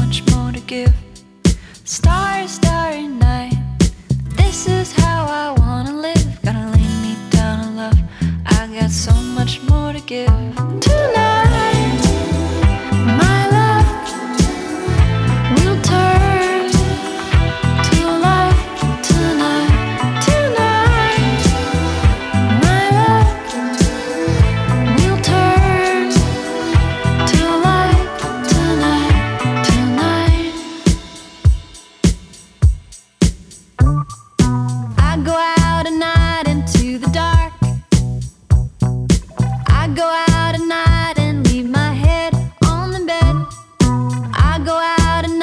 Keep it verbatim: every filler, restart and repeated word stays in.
much more to give. Starry, starry night. This is how I wanna live. Gonna lay me down in love. I got so much more to give. Tonight, my love will turn to life. Tonight, tonight, my love will turn to life. Tonight, tonight. I go out at night into the dark. I go out at night and leave my head on the bed. I go out at